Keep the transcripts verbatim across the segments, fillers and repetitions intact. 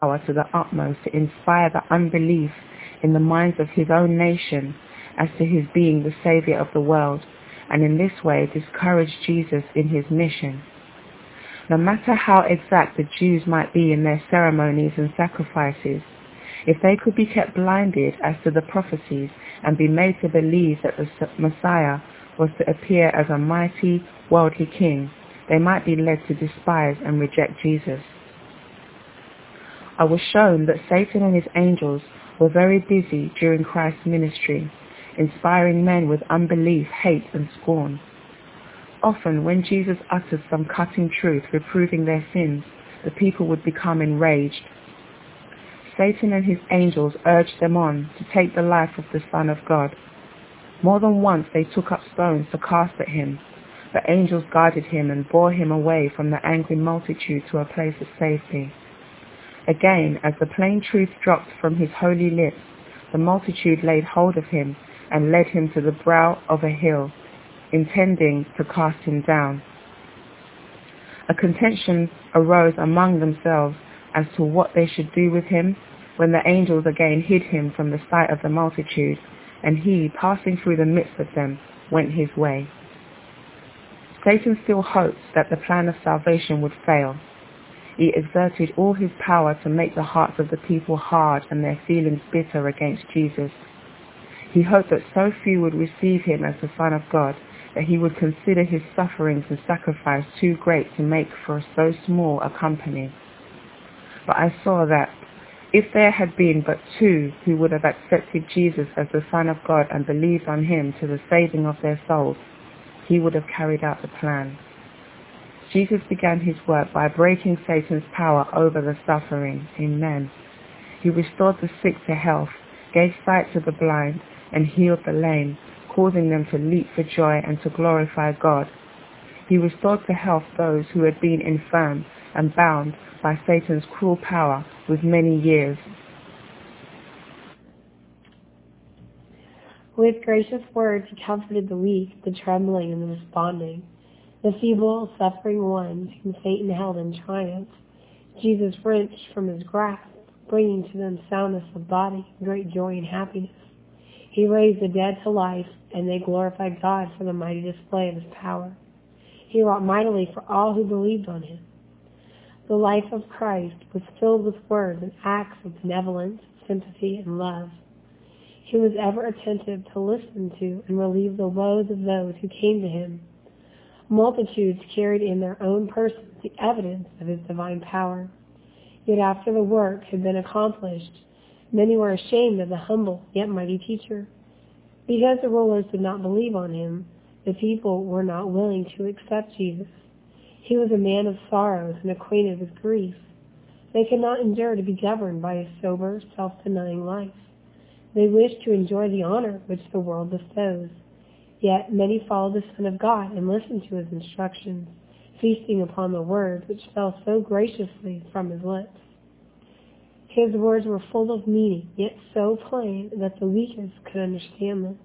power to the utmost to inspire the unbelief in the minds of his own nation as to his being the Savior of the world, and in this way discourage Jesus in his mission. No matter how exact the Jews might be in their ceremonies and sacrifices, if they could be kept blinded as to the prophecies and be made to believe that the Messiah was to appear as a mighty, worldly king, they might be led to despise and reject Jesus. I was shown that Satan and his angels were very busy during Christ's ministry, inspiring men with unbelief, hate, and scorn. Often, when Jesus uttered some cutting truth reproving their sins, the people would become enraged. Satan and his angels urged them on to take the life of the Son of God. More than once they took up stones to cast at him, but angels guarded him and bore him away from the angry multitude to a place of safety. Again, as the plain truth dropped from his holy lips, the multitude laid hold of him and led him to the brow of a hill, intending to cast him down. A contention arose among themselves as to what they should do with him, when the angels again hid him from the sight of the multitude, and he, passing through the midst of them, went his way. Satan still hoped that the plan of salvation would fail. He exerted all his power to make the hearts of the people hard and their feelings bitter against Jesus. He hoped that so few would receive him as the Son of God that he would consider his sufferings and sacrifice too great to make for so small a company. But I saw that if there had been but two who would have accepted Jesus as the Son of God and believed on him to the saving of their souls, he would have carried out the plan. Jesus began his work by breaking Satan's power over the suffering in men. He restored the sick to health, gave sight to the blind, and healed the lame, causing them to leap for joy and to glorify God. He restored to health those who had been infirm and bound by Satan's cruel power with many years. With gracious words he comforted the weak, the trembling, and the desponding, the feeble, suffering ones whom Satan held in triumph. Jesus wrenched from his grasp, bringing to them soundness of body, great joy and happiness. He raised the dead to life, and they glorified God for the mighty display of his power. He wrought mightily for all who believed on him. The life of Christ was filled with words and acts of benevolence, sympathy, and love. He was ever attentive to listen to and relieve the woes of those who came to him. Multitudes carried in their own persons the evidence of his divine power. Yet after the work had been accomplished, many were ashamed of the humble yet mighty teacher. Because the rulers did not believe on him, the people were not willing to accept Jesus. He was a man of sorrows and acquainted with grief. They could not endure to be governed by a sober, self-denying life. They wished to enjoy the honor which the world bestows. Yet many followed the Son of God and listened to his instructions, feasting upon the words which fell so graciously from his lips. His words were full of meaning, yet so plain that the weakest could understand them.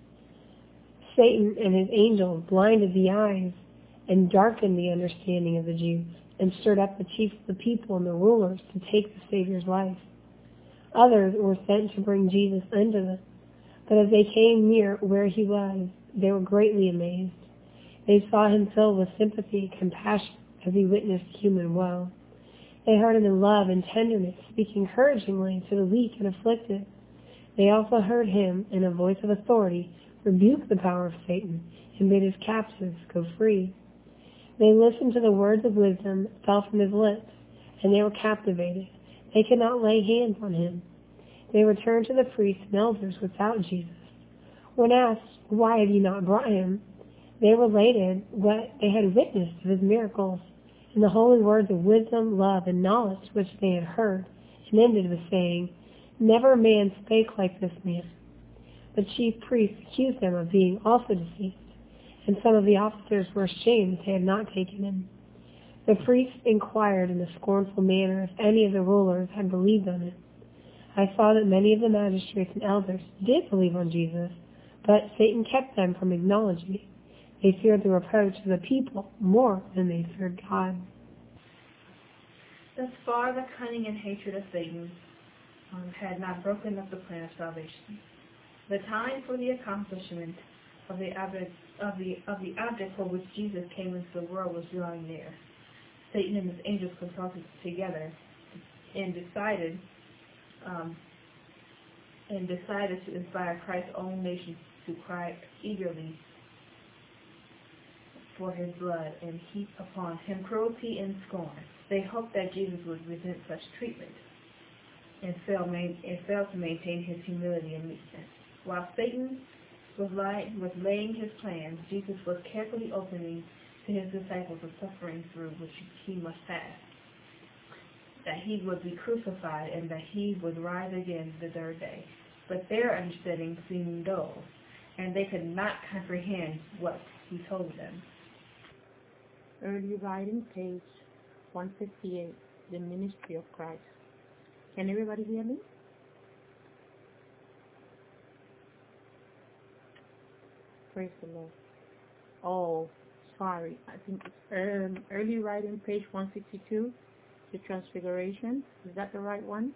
Satan and his angels blinded the eyes and darkened the understanding of the Jews, and stirred up the chiefs of the people and the rulers to take the Savior's life. Others were sent to bring Jesus unto them, but as they came near where he was, they were greatly amazed. They saw him filled with sympathy and compassion as he witnessed human woe. They heard him in love and tenderness, speak encouragingly to the weak and afflicted. They also heard him, in a voice of authority, rebuke the power of Satan and bid his captives go free. They listened to the words of wisdom that fell from his lips, and they were captivated. They could not lay hands on him. They returned to the priests and elders without Jesus. When asked, "Why have you not brought him?" they related what they had witnessed of his miracles, and the holy words of wisdom, love, and knowledge which they had heard, and ended with saying, "Never man spake like this man." The chief priests accused them of being also deceived, and some of the officers were ashamed that they had not taken him. The priests inquired in a scornful manner if any of the rulers had believed on him. I saw that many of the magistrates and elders did believe on Jesus, but Satan kept them from acknowledging it. They feared the reproach of the people more than they feared God. Thus far, the cunning and hatred of Satan um, had not broken up the plan of salvation. The time for the accomplishment of the object of the of the object for which Jesus came into the world was drawing near. Satan and his angels consulted together and decided um, and decided to inspire Christ's own nation to cry eagerly for his blood and heap upon him cruelty and scorn. They hoped that Jesus would resent such treatment and fail, main, and fail to maintain his humility and meekness. While Satan was, lie, was laying his plans, Jesus was carefully opening to his disciples the suffering through which he must pass, that he would be crucified and that he would rise again the third day. But their understanding seemed dull, and they could not comprehend what he told them. Early writing, page one fifty-eight, the ministry of Christ. Can everybody hear me? Praise the Lord. Oh, sorry. I think it's um, early writing, page one sixty-two, the Transfiguration. Is that the right one?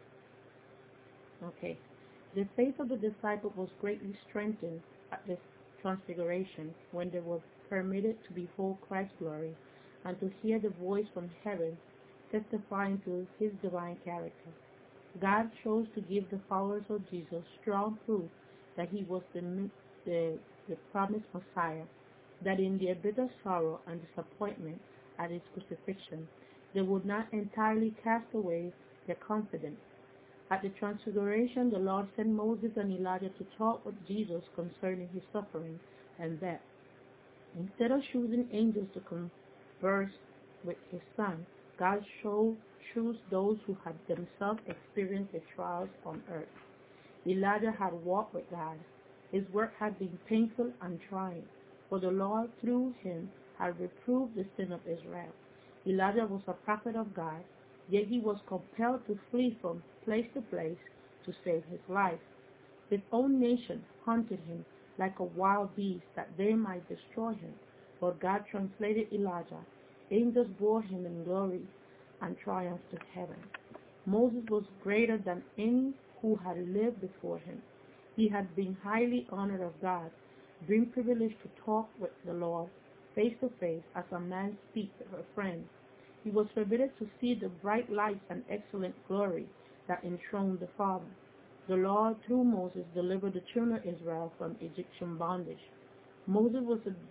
Okay. The faith of the disciples was greatly strengthened at this Transfiguration when they were permitted to behold Christ's glory and to hear the voice from heaven testifying to his divine character. God chose to give the followers of Jesus strong proof that he was the, the, the promised Messiah, that in their bitter sorrow and disappointment at his crucifixion, they would not entirely cast away their confidence. At the Transfiguration, the Lord sent Moses and Elijah to talk with Jesus concerning his suffering and death. Instead of choosing angels to converse with his son, God chose those who had themselves experienced the trials on earth. Elijah had walked with God. His work had been painful and trying, for the Lord through him had reproved the sin of Israel. Elijah was a prophet of God, yet he was compelled to flee from place to place to save his life. His own nation hunted him like a wild beast that they might destroy him. But God translated Elijah. Angels bore him in glory and triumph to heaven. Moses was greater than any who had lived before him. He had been highly honored of God, being privileged to talk with the Lord face to face as a man speaks with a friend. He was forbidden to see the bright lights and excellent glory that enthroned the Father. The Lord, through Moses, delivered the children of Israel from Egyptian bondage. Moses was a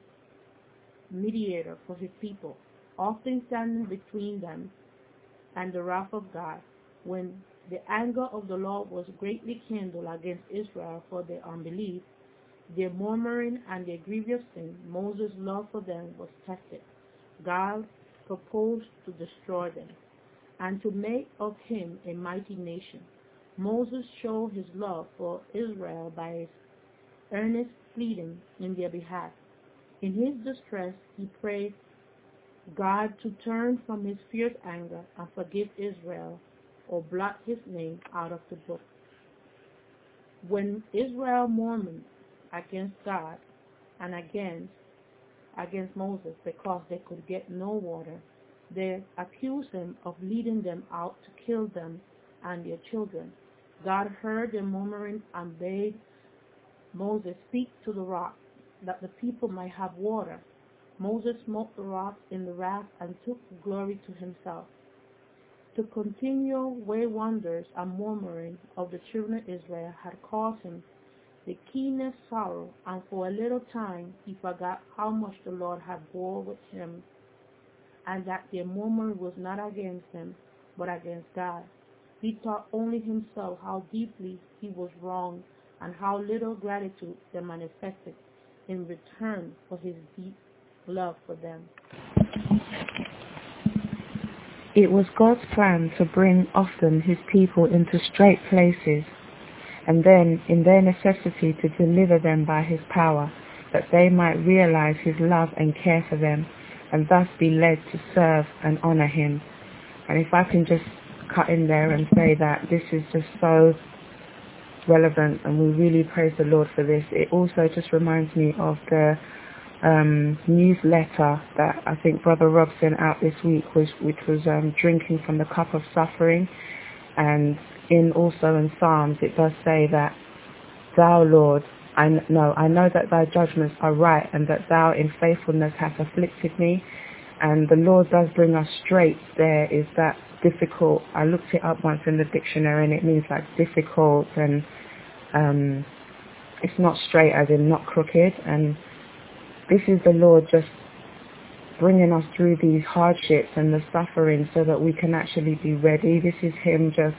mediator for his people, often standing between them and the wrath of God. When the anger of the Lord was greatly kindled against Israel for their unbelief, their murmuring, and their grievous sin, Moses' love for them was tested. God proposed to destroy them and to make of him a mighty nation. Moses showed his love for Israel by his earnest pleading in their behalf. In his distress, he prayed God to turn from his fierce anger and forgive Israel, or blot his name out of the book. When Israel murmured against God and against against Moses because they could get no water, they accused him of leading them out to kill them and their children. God heard their murmuring and bade Moses speak to the rock, that the people might have water. Moses smote the rock in the wrath and took glory to himself. The continual way wonders and murmuring of the children of Israel had caused him the keenest sorrow, and for a little time he forgot how much the Lord had bore with him, and that their murmuring was not against him, but against God. He thought only himself how deeply he was wronged, and how little gratitude they manifested in return for his deep love for them. It was God's plan to bring often his people into straight places, and then, in their necessity, to deliver them by his power, that they might realize his love and care for them, and thus be led to serve and honor him. And if I can just cut in there and say that this is just so relevant, and we really praise the Lord for this. It also just reminds me of the um, newsletter that I think Brother Rob sent out this week, was, which was um, drinking from the cup of suffering. And in also in Psalms, it does say that, Thou, Lord, I know, I know that thy judgments are right, and that thou in faithfulness hast afflicted me. And the Lord does bring us straight. There is that difficult, I looked it up once in the dictionary, and it means like difficult, and um, it's not straight as in not crooked. And this is the Lord just bringing us through these hardships and the suffering so that we can actually be ready. This is him just,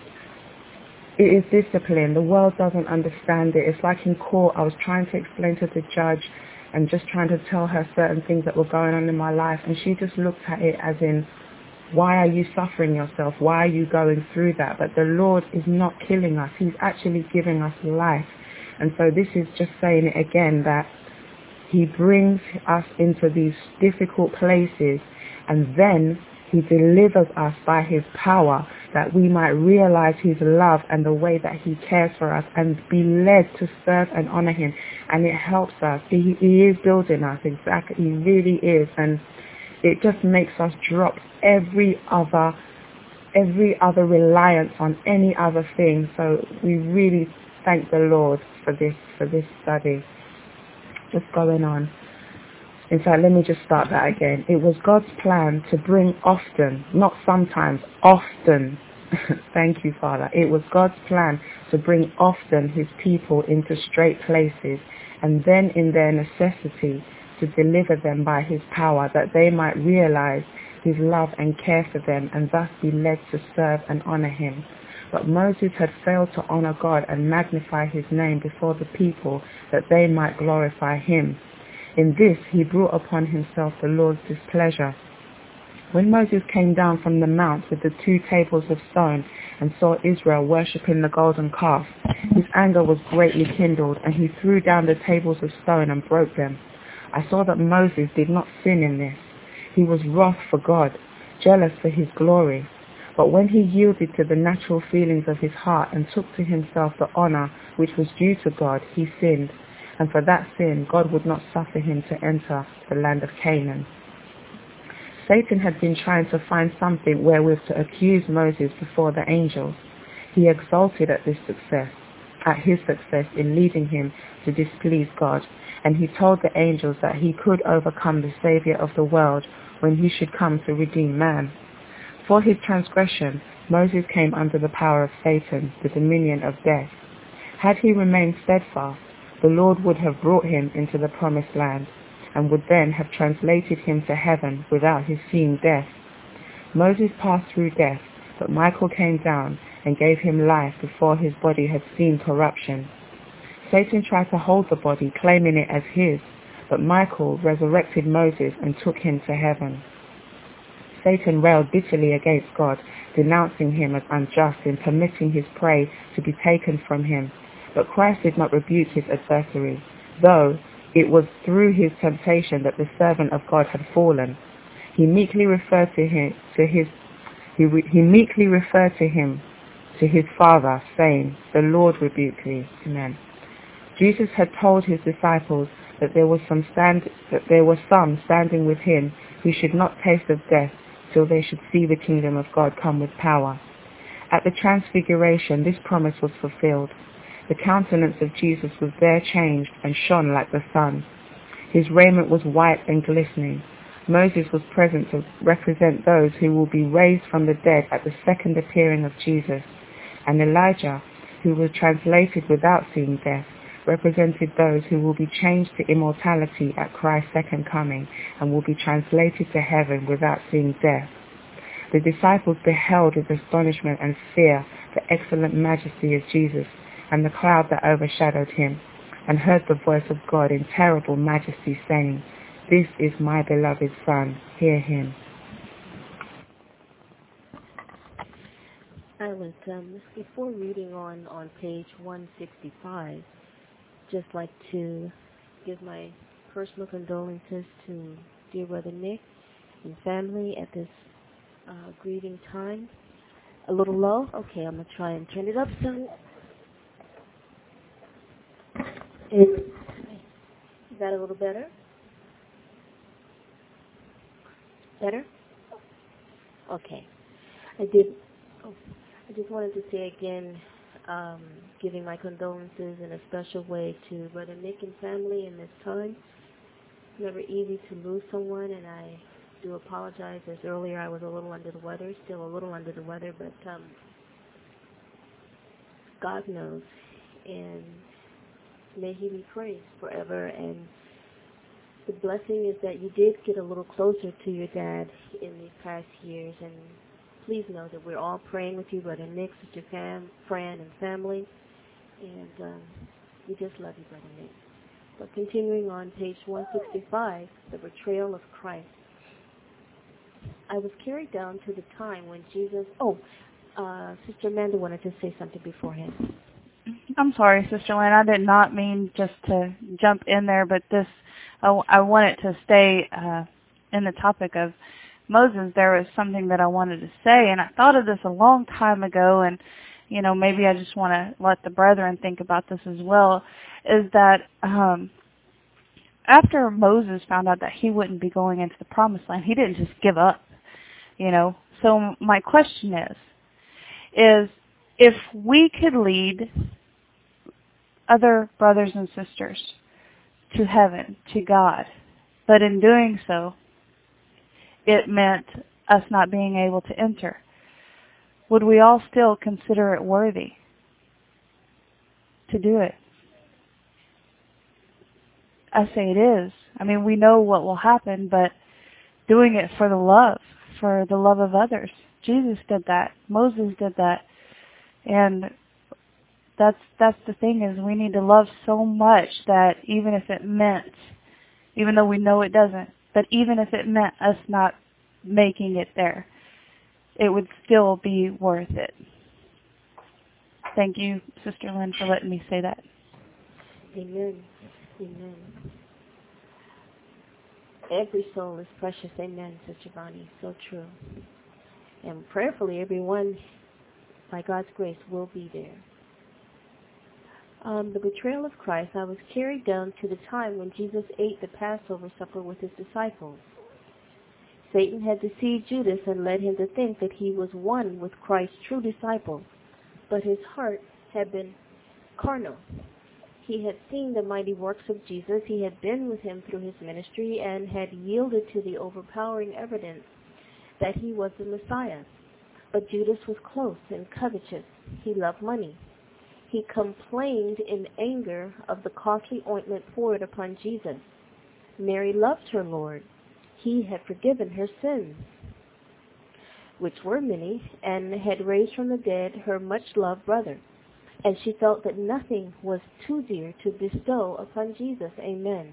it is discipline. The world doesn't understand it. It's like in court, I was trying to explain to the judge and just trying to tell her certain things that were going on in my life, and she just looked at it as in, why are you suffering yourself? Why are you going through that? But the Lord is not killing us. He's actually giving us life. And so this is just saying it again, that he brings us into these difficult places, and then he delivers us by his power, that we might realize his love and the way that he cares for us, and be led to serve and honor him. And it helps us. He, he is building us, exactly. He really is. And it just makes us drop every other, every other reliance on any other thing. So we really thank the Lord for this, for this study. Just going on. In fact, let me just start that again. It was God's plan to bring often, not sometimes, often. Thank you, Father. It was God's plan to bring often his people into straight places, and then in their necessity to deliver them by his power, that they might realize his love and care for them, and thus be led to serve and honor him. But Moses had failed to honor God and magnify his name before the people, that they might glorify him. In this he brought upon himself the Lord's displeasure. When Moses came down from the mount with the two tables of stone and saw Israel worshipping the golden calf, his anger was greatly kindled, and he threw down the tables of stone and broke them. I saw that Moses did not sin in this. He was wroth for God, jealous for his glory. But when he yielded to the natural feelings of his heart and took to himself the honor which was due to God, he sinned. And for that sin, God would not suffer him to enter the land of Canaan. Satan had been trying to find something wherewith to accuse Moses before the angels. He exulted at this success, at his success in leading him to displease God, and he told the angels that he could overcome the Savior of the world when he should come to redeem man. For his transgression, Moses came under the power of Satan, the dominion of death. Had he remained steadfast, the Lord would have brought him into the promised land, and would then have translated him to heaven without his seeing death. Moses passed through death, but Michael came down and gave him life before his body had seen corruption. Satan tried to hold the body, claiming it as his, but Michael resurrected Moses and took him to heaven. Satan railed bitterly against God, denouncing him as unjust in permitting his prey to be taken from him. But Christ did not rebuke his adversary, though it was through his temptation that the servant of God had fallen. He meekly referred to him, to his, he, he meekly referred to him, to his Father, saying, "The Lord rebuke thee." Amen. Jesus had told his disciples that there was some stand, that there were some standing with him who should not taste of death till they should see the kingdom of God come with power. At the transfiguration, this promise was fulfilled. The countenance of Jesus was there changed and shone like the sun. His raiment was white and glistening. Moses was present to represent those who will be raised from the dead at the second appearing of Jesus, and Elijah, who was translated without seeing death, represented those who will be changed to immortality at Christ's second coming and will be translated to heaven without seeing death. The disciples beheld with astonishment and fear the excellent majesty of Jesus and the cloud that overshadowed him, and heard the voice of God in terrible majesty saying, "This is my beloved Son, hear him." Island, um, before reading on, on page one sixty-five, just like to give my personal condolences to dear brother Nick and family at this uh, grieving time. A little low? Okay, I'm going to try and turn it up some. Is that a little better? Better? Okay. I did. Oh, I just wanted to say again, um, giving my condolences in a special way to Brother Nick and family in this time. It's never easy to lose someone, and I do apologize. As earlier, I was a little under the weather, still a little under the weather, but um, God knows, and may He be praised forever. And the blessing is that you did get a little closer to your dad in these past years, and please know that we're all praying with you, Brother Nick, Sister Pam, Fran, and family, and um, we just love you, Brother Nick. But continuing on page one sixty-five, the betrayal of Christ. I was carried down to the time when Jesus, oh, uh, Sister Amanda wanted to say something beforehand. I'm sorry, Sister Lynn. I did not mean just to jump in there, but this, I, I wanted to stay uh, in the topic of Moses. There was something that I wanted to say, and I thought of this a long time ago, and, you know, maybe I just want to let the brethren think about this as well, is that um, after Moses found out that he wouldn't be going into the promised land, he didn't just give up, you know. So my question is, is if we could lead other brothers and sisters to heaven, to God, but in doing so, it meant us not being able to enter, would we all still consider it worthy to do it? I say it is. I mean, we know what will happen, but doing it for the love, for the love of others. Jesus did that. Moses did that. And that's that's the thing, is we need to love so much that even if it meant, even though we know it doesn't, but even if it meant us not making it there, it would still be worth it. Thank you, Sister Lynn, for letting me say that. Amen. Amen. Every soul is precious. Amen, Sister Bonnie. So true. And prayerfully, everyone, by God's grace, will be there. Um, the betrayal of Christ, I was carried down to the time when Jesus ate the Passover supper with his disciples. Satan had deceived Judas and led him to think that he was one with Christ's true disciples, but his heart had been carnal. He had seen the mighty works of Jesus, he had been with him through his ministry, and had yielded to the overpowering evidence that he was the Messiah. But Judas was close and covetous. He loved money. He complained in anger of the costly ointment poured upon Jesus. Mary loved her Lord. He had forgiven her sins, which were many, and had raised from the dead her much-loved brother. And she felt that nothing was too dear to bestow upon Jesus. Amen.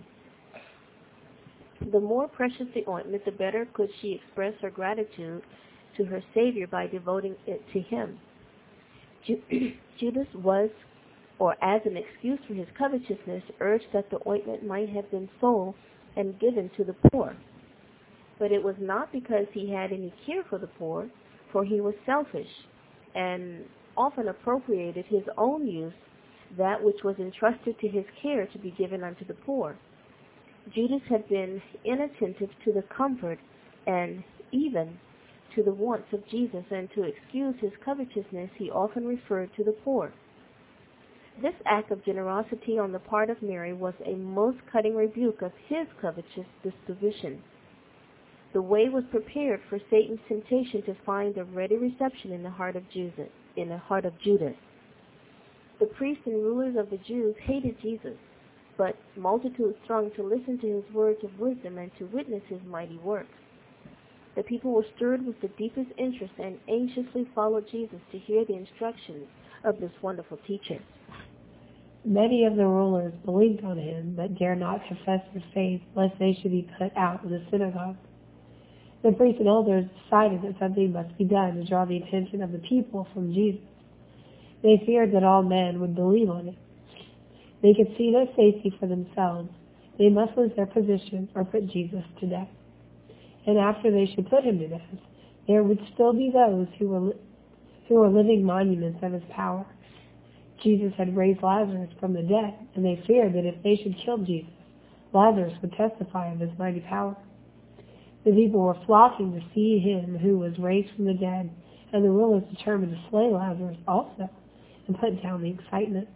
The more precious the ointment, the better could she express her gratitude to her Savior by devoting it to him. Judas was, or as an excuse for his covetousness, urged that the ointment might have been sold and given to the poor. But it was not because he had any care for the poor, for he was selfish and often appropriated his own use, that which was entrusted to his care to be given unto the poor. Judas had been inattentive to the comfort and even to the wants of Jesus, and to excuse his covetousness, he often referred to the poor. This act of generosity on the part of Mary was a most cutting rebuke of his covetous disposition. The way was prepared for Satan's temptation to find a ready reception in the heart of Judas. In the heart of Judas. The priests and rulers of the Jews hated Jesus, but multitudes thronged to listen to his words of wisdom and to witness his mighty works. The people were stirred with the deepest interest and anxiously followed Jesus to hear the instructions of this wonderful teacher. Many of the rulers believed on him, but dared not profess their faith, lest they should be put out of the synagogue. The priests and elders decided that something must be done to draw the attention of the people from Jesus. They feared that all men would believe on him. They could see no safety for themselves. They must lose their position or put Jesus to death. And after they should put him to death, there would still be those who were, li- who were living monuments of his power. Jesus had raised Lazarus from the dead, and they feared that if they should kill Jesus, Lazarus would testify of his mighty power. The people were flocking to see him who was raised from the dead, and the rulers determined to slay Lazarus also and put down the excitement.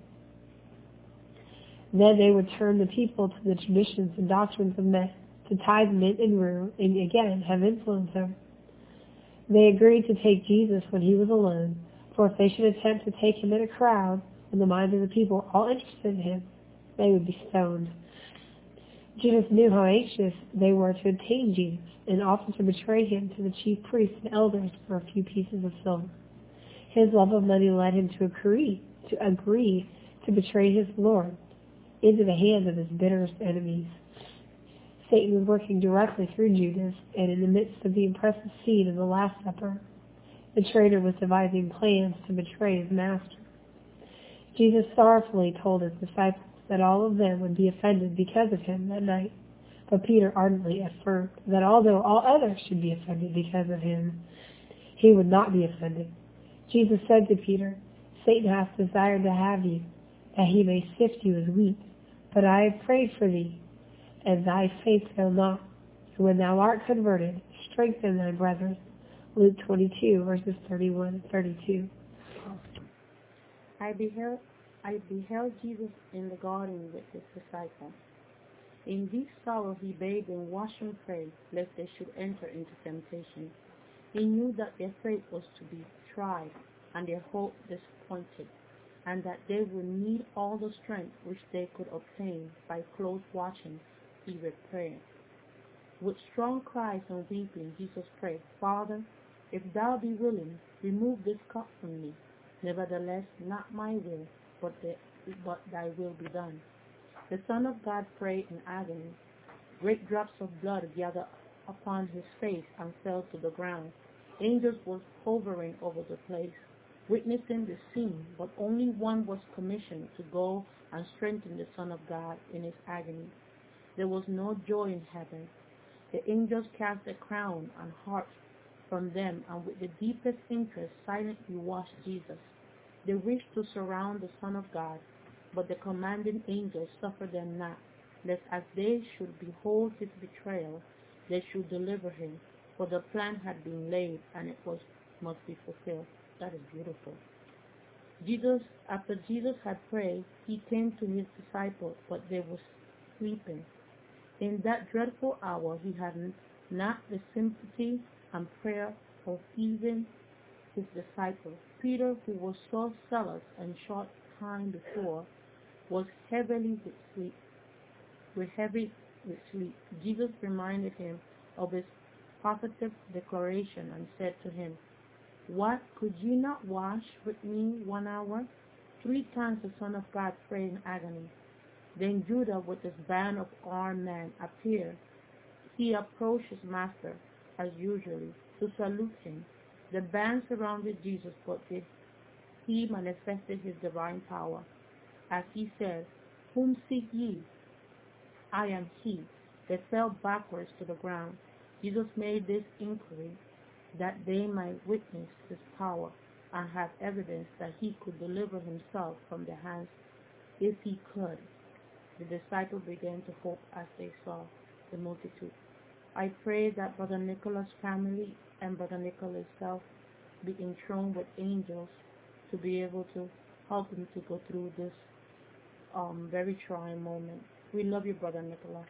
Then they would turn the people to the traditions and doctrines of men, to tithe mint and rue, and again have influence over. They agreed to take Jesus when he was alone, for if they should attempt to take him in a crowd, when the minds of the people were all interested in him, they would be stoned. Judas knew how anxious they were to obtain Jesus, and offered to betray him to the chief priests and elders for a few pieces of silver. His love of money led him to agree to agree to betray his Lord into the hands of his bitterest enemies. Satan was working directly through Judas, and in the midst of the impressive scene of the Last Supper, the traitor was devising plans to betray his master. Jesus sorrowfully told his disciples that all of them would be offended because of him that night, but Peter ardently affirmed that although all others should be offended because of him, he would not be offended. Jesus said to Peter, "Satan hath desired to have you, that he may sift you as wheat, but I have prayed for thee, and thy faith fail not. And when thou art converted, strengthen thy brethren." Luke twenty-two, verses thirty-one and thirty-two. I beheld, I beheld Jesus in the garden with his disciples. In deep sorrow he bade them watch and pray, lest they should enter into temptation. He knew that their faith was to be tried, and their hope disappointed, and that they would need all the strength which they could obtain by close watching, even prayer. With strong cries and weeping, Jesus prayed, "Father, if thou be willing, remove this cup from me. Nevertheless, not my will, but, the, but thy will be done." The Son of God prayed in agony. Great drops of blood gathered upon his face and fell to the ground. Angels were hovering over the place, witnessing the scene, but only one was commissioned to go and strengthen the Son of God in his agony. There was no joy in heaven. The angels cast a crown and harps from them, and with the deepest interest silently watched Jesus. They wished to surround the Son of God, but the commanding angels suffered them not, lest as they should behold his betrayal, they should deliver him, for the plan had been laid, and it was must be fulfilled. That is beautiful. Jesus, after Jesus had prayed, he came to his disciples, but they were sleeping. In that dreadful hour, he had not the sympathy and prayer of even his disciples. Peter, who was so zealous and short time before, was heavily with sleep. With heavy with sleep, Jesus reminded him of his positive declaration and said to him, "What, could you not watch with me one hour?" Three times the Son of God prayed in agony. Then Judah, with his band of armed men, appeared. He approached his master, as usually, to salute him. The band surrounded Jesus, but he manifested his divine power. As he said, "Whom seek ye?" "I am he." They fell backwards to the ground. Jesus made this inquiry that they might witness his power and have evidence that he could deliver himself from their hands if he could. The disciples began to hope as they saw the multitude. I pray that Brother Nicholas' family and Brother Nicholas himself be enthroned with angels to be able to help him to go through this um, very trying moment. We love you, Brother Nicholas.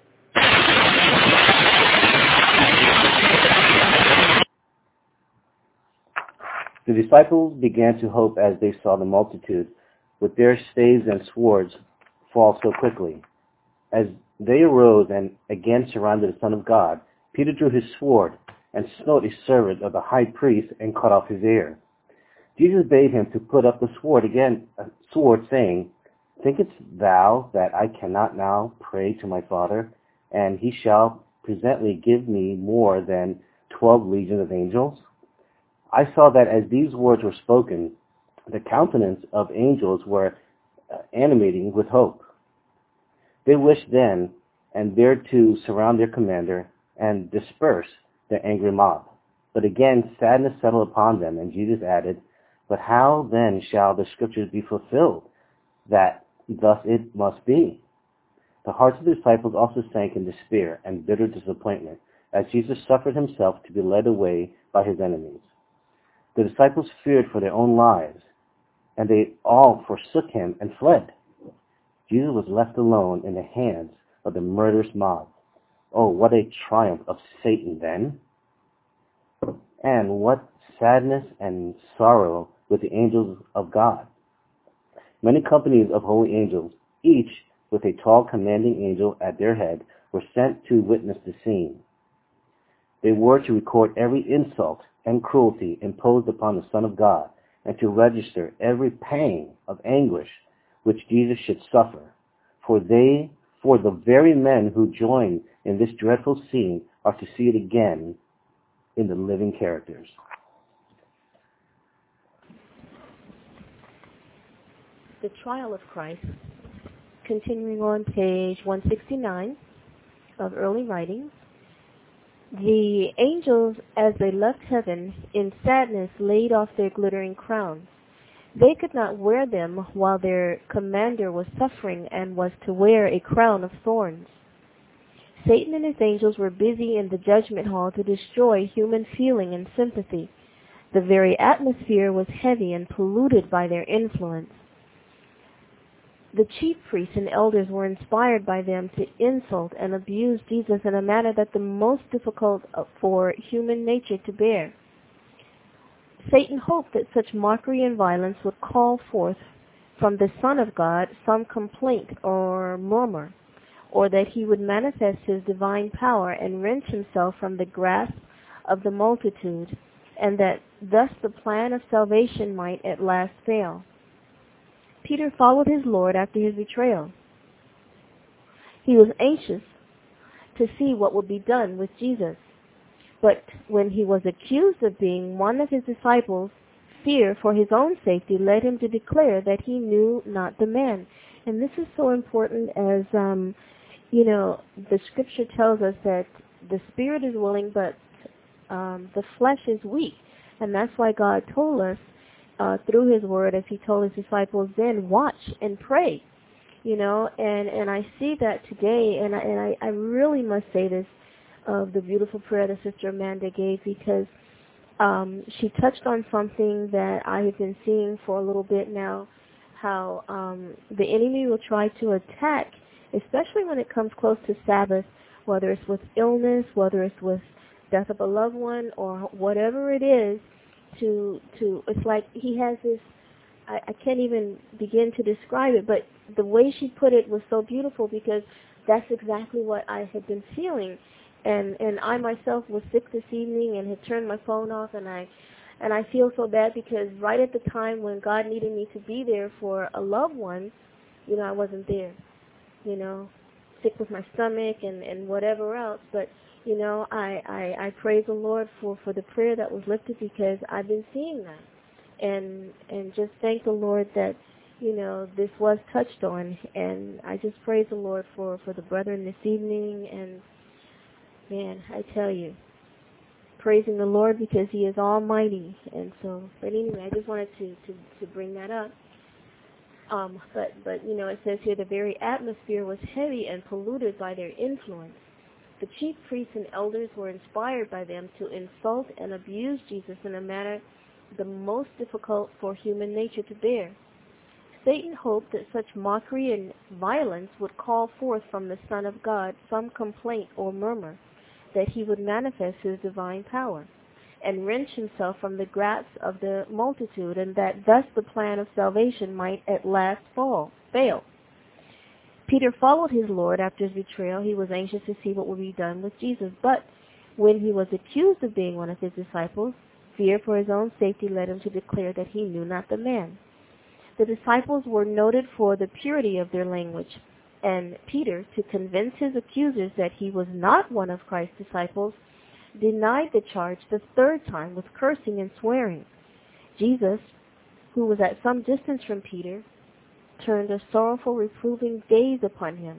The disciples began to hope as they saw the multitude with their staves and swords fall so quickly. As they arose and again surrounded the Son of God, Peter drew his sword and smote a servant of the high priest and cut off his ear. Jesus bade him to put up the sword again, a sword, saying, "Thinkest thou that I cannot now pray to my Father, and he shall presently give me more than twelve legions of angels?" I saw that as these words were spoken, the countenance of angels were animating with hope. They wished then and there to surround their commander and disperse the angry mob. But again sadness settled upon them, and Jesus added, "But how then shall the scriptures be fulfilled, that thus it must be?" The hearts of the disciples also sank in despair and bitter disappointment, as Jesus suffered himself to be led away by his enemies. The disciples feared for their own lives, and they all forsook him and fled. Jesus was left alone in the hands of the murderous mob. Oh, what a triumph of Satan then! And what sadness and sorrow with the angels of God. Many companies of holy angels, each with a tall commanding angel at their head, were sent to witness the scene. They were to record every insult and cruelty imposed upon the Son of God, and to register every pang of anguish which Jesus should suffer. For they, for the very men who join in this dreadful scene are to see it again in the living characters. The Trial of Christ, continuing on page one sixty-nine of Early Writings. The angels, as they left heaven, in sadness laid off their glittering crowns. They could not wear them while their commander was suffering and was to wear a crown of thorns. Satan and his angels were busy in the judgment hall to destroy human feeling and sympathy. The very atmosphere was heavy and polluted by their influence. The chief priests and elders were inspired by them to insult and abuse Jesus in a manner that the most difficult for human nature to bear. Satan hoped that such mockery and violence would call forth from the Son of God some complaint or murmur, or that he would manifest his divine power and wrench himself from the grasp of the multitude, and that thus the plan of salvation might at last fail. Peter followed his Lord after his betrayal. He was anxious to see what would be done with Jesus. But when he was accused of being one of his disciples, fear for his own safety led him to declare that he knew not the man. And this is so important, as, um, you know, the scripture tells us that the spirit is willing, but um, the flesh is weak. And that's why God told us, Uh, through his word, as he told his disciples then, watch and pray, you know, and, and I see that today, and I, and I, I really must say this, of uh, the beautiful prayer that Sister Amanda gave, because um, she touched on something that I have been seeing for a little bit now, how um, the enemy will try to attack, especially when it comes close to Sabbath, whether it's with illness, whether it's with death of a loved one, or whatever it is, to to it's like he has this, I, I can't even begin to describe it, but the way she put it was so beautiful, because that's exactly what I had been feeling. And and I myself was sick this evening and had turned my phone off, and I and I feel so bad because right at the time when God needed me to be there for a loved one, you know, I wasn't there, you know, sick with my stomach and, and whatever else. But You know, I, I, I praise the Lord for, for the prayer that was lifted, because I've been seeing that. And and just thank the Lord that, you know, this was touched on. And I just praise the Lord for, for the brethren this evening. And, man, I tell you, praising the Lord because he is almighty. And so, but anyway, I just wanted to, to, to bring that up. Um, but, but, you know, it says here the very atmosphere was heavy and polluted by their influence. The chief priests and elders were inspired by them to insult and abuse Jesus in a manner the most difficult for human nature to bear. Satan hoped that such mockery and violence would call forth from the Son of God some complaint or murmur, that he would manifest his divine power, and wrench himself from the grasp of the multitude, and that thus the plan of salvation might at last fall, fail. Peter followed his Lord after his betrayal. He was anxious to see what would be done with Jesus. But when he was accused of being one of his disciples, fear for his own safety led him to declare that he knew not the man. The disciples were noted for the purity of their language, and Peter, to convince his accusers that he was not one of Christ's disciples, denied the charge the third time with cursing and swearing. Jesus, who was at some distance from Peter, turned a sorrowful, reproving gaze upon him.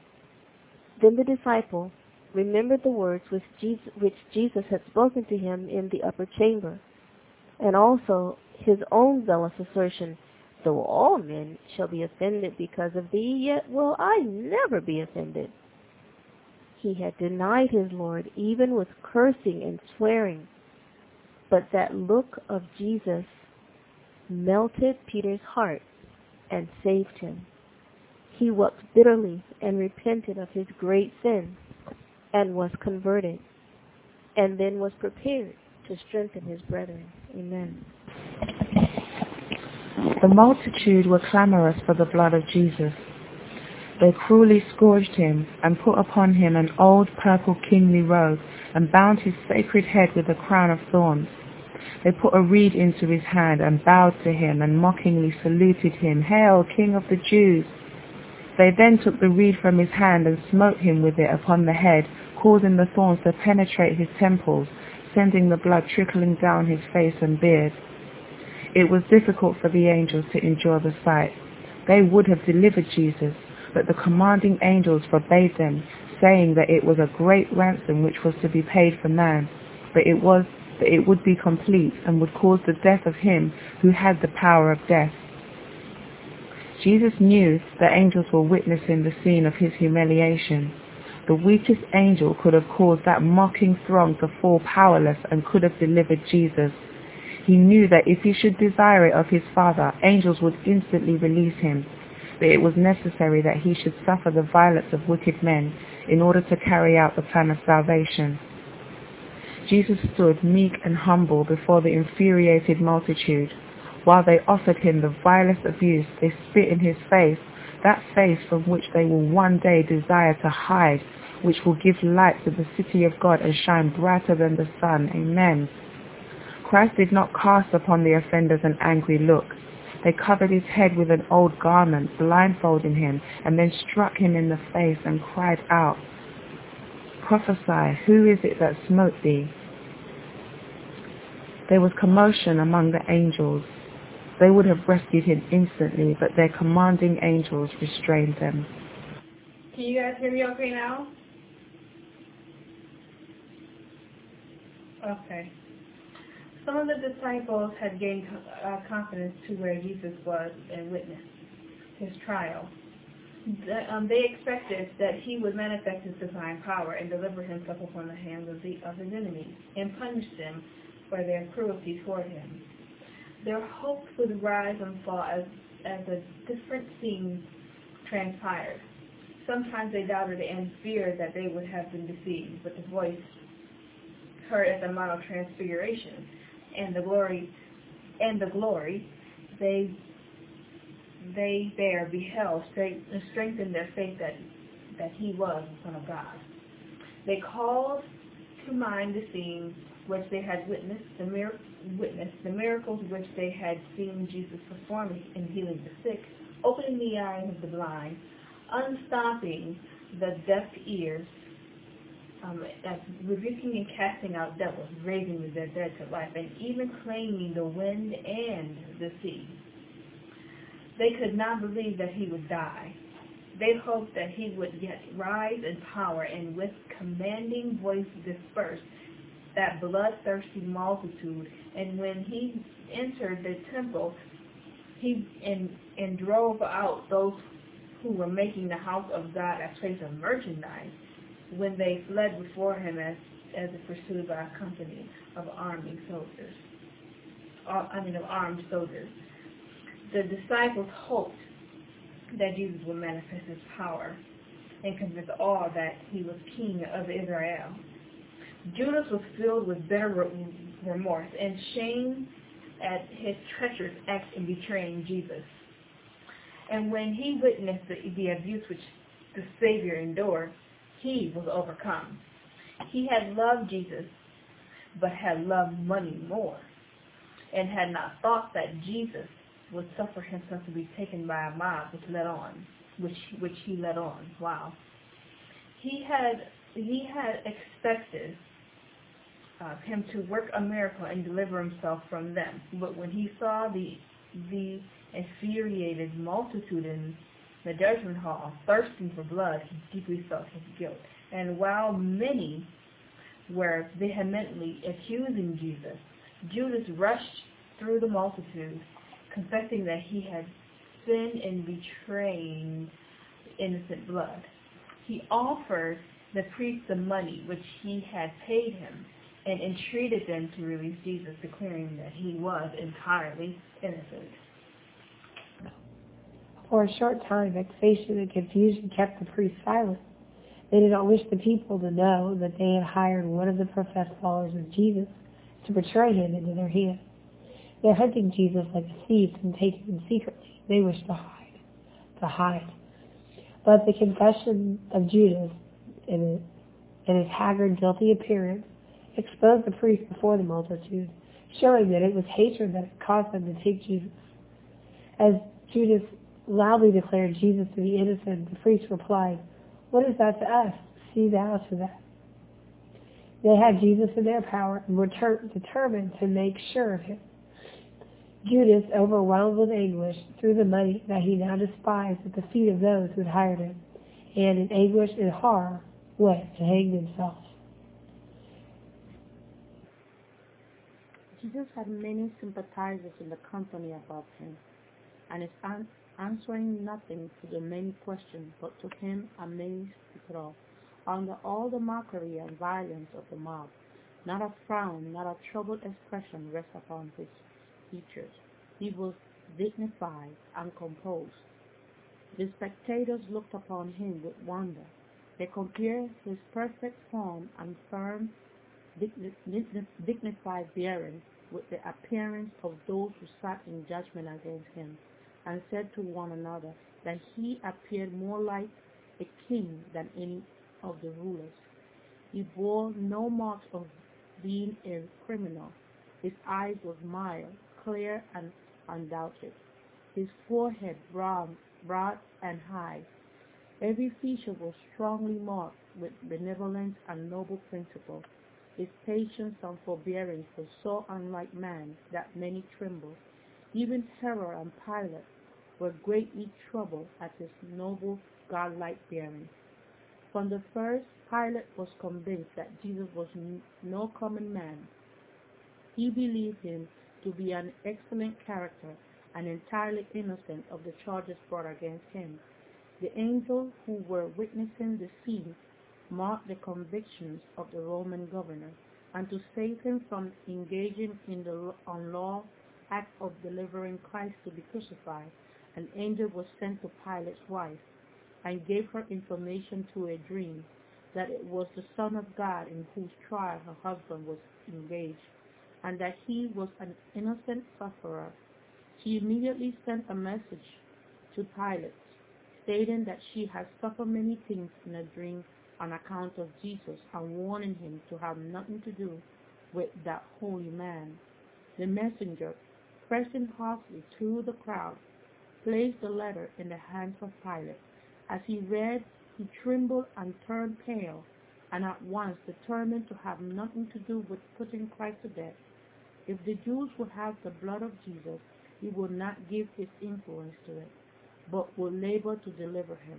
Then the disciple remembered the words which Jesus, which Jesus had spoken to him in the upper chamber, and also his own zealous assertion, though all men shall be offended because of thee, yet will I never be offended. he had denied his Lord, even with cursing and swearing. But that look of Jesus melted Peter's heart and saved him. He wept bitterly and repented of his great sin and was converted, and then was prepared to strengthen his brethren. Amen. The multitude were clamorous for the blood of Jesus. They cruelly scourged him and put upon him an old purple kingly robe and bound his sacred head with a crown of thorns. They put a reed into his hand and bowed to him and mockingly saluted him, "Hail, King of the Jews!" They then took the reed from his hand and smote him with it upon the head, causing the thorns to penetrate his temples, sending the blood trickling down his face and beard. It was difficult for the angels to endure the sight. They would have delivered Jesus, but the commanding angels forbade them, saying that it was a great ransom which was to be paid for man, but it was that it would be complete and would cause the death of him who had the power of death. Jesus knew that angels were witnessing the scene of his humiliation. The weakest angel could have caused that mocking throng to fall powerless and could have delivered Jesus. He knew that if he should desire it of his Father, angels would instantly release him, but it was necessary that he should suffer the violence of wicked men in order to carry out the plan of salvation. Jesus stood meek and humble before the infuriated multitude. While they offered him the vilest abuse, they spit in his face, that face from which they will one day desire to hide, which will give light to the city of God and shine brighter than the sun. Amen. Christ did not cast upon the offenders an angry look. They covered his head with an old garment, blindfolding him, and then struck him in the face and cried out, "Prophesy, who is it that smote thee?" There was commotion among the angels. They would have rescued him instantly, but their commanding angels restrained them. Can you guys hear me okay now? Okay. Some of the disciples had gained uh, confidence to where Jesus was and witnessed his trial. The, um, they expected that he would manifest his divine power and deliver himself upon the hands of, the, of his enemies and punish them for their cruelty toward him. Their hopes would rise and fall as, as a different scene transpired. Sometimes they doubted and feared that they would have been deceived, but the voice heard at the Mount of Transfiguration and the glory and the glory they they there beheld and strengthened their faith that that he was the Son of God. They called to mind the scenes which they had witnessed, the mir- witnessed the miracles which they had seen Jesus perform in healing the sick, opening the eyes of the blind, unstopping the deaf ears, um, rebuking and casting out devils, raising the dead to life, and even claiming the wind and the sea. They could not believe that he would die. They hoped that he would yet rise in power and with commanding voice disperse that bloodthirsty multitude. And when he entered the temple, he and, and drove out those who were making the house of God a place of merchandise, when they fled before him as as if pursued by a company of army soldiers. I mean, of armed soldiers. The disciples hoped that Jesus would manifest his power and convince all that he was king of Israel. Judas was filled with bitter remorse and shame at his treacherous act in betraying Jesus. And when he witnessed the, the abuse which the Savior endured, he was overcome. He had loved Jesus, but had loved money more, and had not thought that Jesus would suffer himself to be taken by a mob which led on, which which he led on. Wow. He had he had expected uh, him to work a miracle and deliver himself from them, but when he saw the the infuriated multitude in the judgment hall thirsting for blood, he deeply felt his guilt. And while many were vehemently accusing Jesus, Judas rushed through the multitude, confessing that he had sinned in betraying innocent blood. He offered the priest the money which he had paid him, and entreated them to release Jesus, declaring that he was entirely innocent. For a short time, vexation and confusion kept the priests silent. They did not wish the people to know that they had hired one of the professed followers of Jesus to betray him into their hands. They're hunting Jesus like a thief and taking him secretly. They wish to hide, to hide. But the confession of Judas and his haggard, guilty appearance exposed the priest before the multitude, showing that it was hatred that had caused them to take Jesus. As Judas loudly declared Jesus to be innocent, the priest replied, "What is that to us? See thou to that." They had Jesus in their power and were ter- determined to make sure of him. Judas, overwhelmed with anguish, threw the money that he now despised at the feet of those who had hired him, and in anguish and horror went to hang himself. Jesus had many sympathizers in the company above him, and his an- answering nothing to the many questions, but to him amazed it all. Under all the mockery and violence of the mob, not a frown, not a troubled expression rested upon his features. He was dignified and composed. The spectators looked upon him with wonder. They compared his perfect form and firm, digni- dignified bearing with the appearance of those who sat in judgment against him, and said to one another that he appeared more like a king than any of the rulers. He bore no marks of being a criminal. His eyes were mild, clear, and undoubted. His forehead broad, broad and high. Every feature was strongly marked with benevolence and noble principle. His patience and forbearance were so unlike man that many trembled. Even Herod and Pilate were greatly troubled at his noble, godlike bearing. From the first, Pilate was convinced that Jesus was no common man. He believed him to be an excellent character and entirely innocent of the charges brought against him. The angels who were witnessing the scene marked the convictions of the Roman governor, and to save him from engaging in the unlawful act of delivering Christ to be crucified, an angel was sent to Pilate's wife and gave her information through a dream that it was the Son of God in whose trial her husband was engaged, and that he was an innocent sufferer. She immediately sent a message to Pilate, stating that she had suffered many things in a dream on account of Jesus, and warning him to have nothing to do with that holy man. The messenger, pressing harshly through the crowd, placed the letter in the hands of Pilate. As he read, he trembled and turned pale, and at once determined to have nothing to do with putting Christ to death. If the Jews would have the blood of Jesus, he would not give his influence to it, but would labor to deliver him.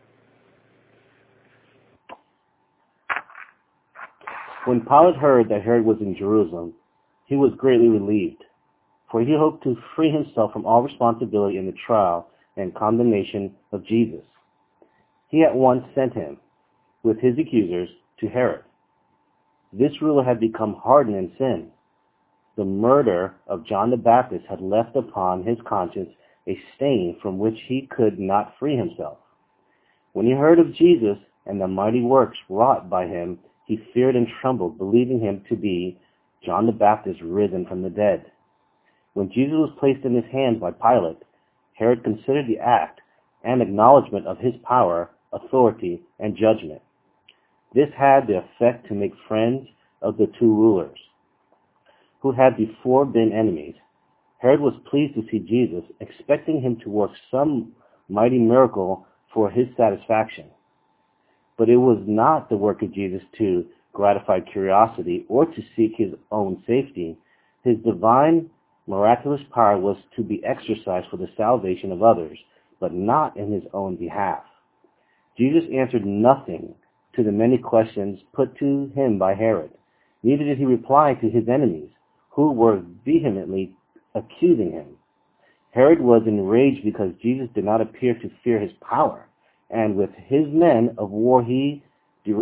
When Pilate heard that Herod was in Jerusalem, he was greatly relieved, for he hoped to free himself from all responsibility in the trial and condemnation of Jesus. He at once sent him, with his accusers, to Herod. This ruler had become hardened in sin. The murder of John the Baptist had left upon his conscience a stain from which he could not free himself. When he heard of Jesus and the mighty works wrought by him, he feared and trembled, believing him to be John the Baptist risen from the dead. When Jesus was placed in his hands by Pilate, Herod considered the act and acknowledgement of his power, authority, and judgment. This had the effect to make friends of the two rulers, who had before been enemies. Herod was pleased to see Jesus, expecting him to work some mighty miracle for his satisfaction. But it was not the work of Jesus to gratify curiosity or to seek his own safety. His divine, miraculous power was to be exercised for the salvation of others, but not in his own behalf. Jesus answered nothing to the many questions put to him by Herod. Neither did he reply to his enemies, who were vehemently accusing him. Herod was enraged because Jesus did not appear to fear his power, and with his men of war he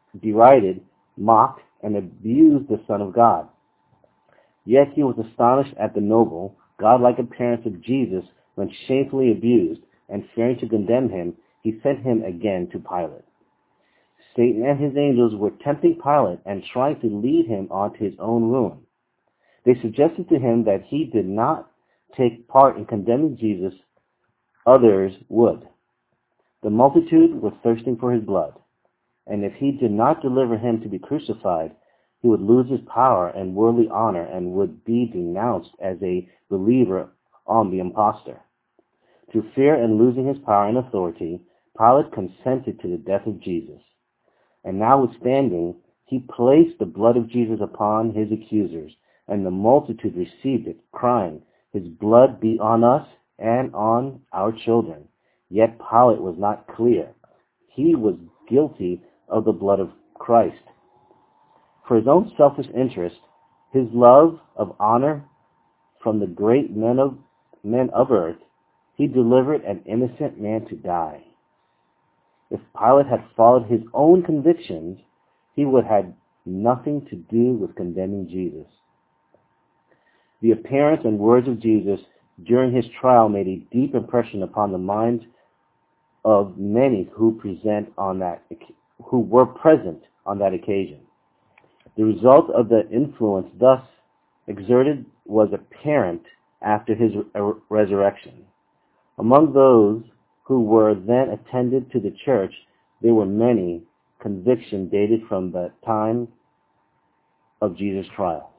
derided, mocked, and abused the Son of God. Yet he was astonished at the noble, godlike appearance of Jesus when shamefully abused, and fearing to condemn him, he sent him again to Pilate. Satan and his angels were tempting Pilate and trying to lead him on to his own ruin. They suggested to him that he did not take part in condemning Jesus, others would. The multitude was thirsting for his blood, and if he did not deliver him to be crucified, he would lose his power and worldly honor and would be denounced as a believer on the impostor. Through fear and losing his power and authority, Pilate consented to the death of Jesus. And notwithstanding, he placed the blood of Jesus upon his accusers, and the multitude received it, crying, "His blood be on us and on our children." Yet Pilate was not clear. He was guilty of the blood of Christ. For his own selfish interest, his love of honor from the great men of men of earth, he delivered an innocent man to die. If Pilate had followed his own convictions, he would have had nothing to do with condemning Jesus. The appearance and words of Jesus during his trial made a deep impression upon the minds of many who present on that who were present on that occasion. The result of the influence thus exerted was apparent after his resurrection. Among those who were then attended to the church, there were many convictions dated from the time of Jesus' trial.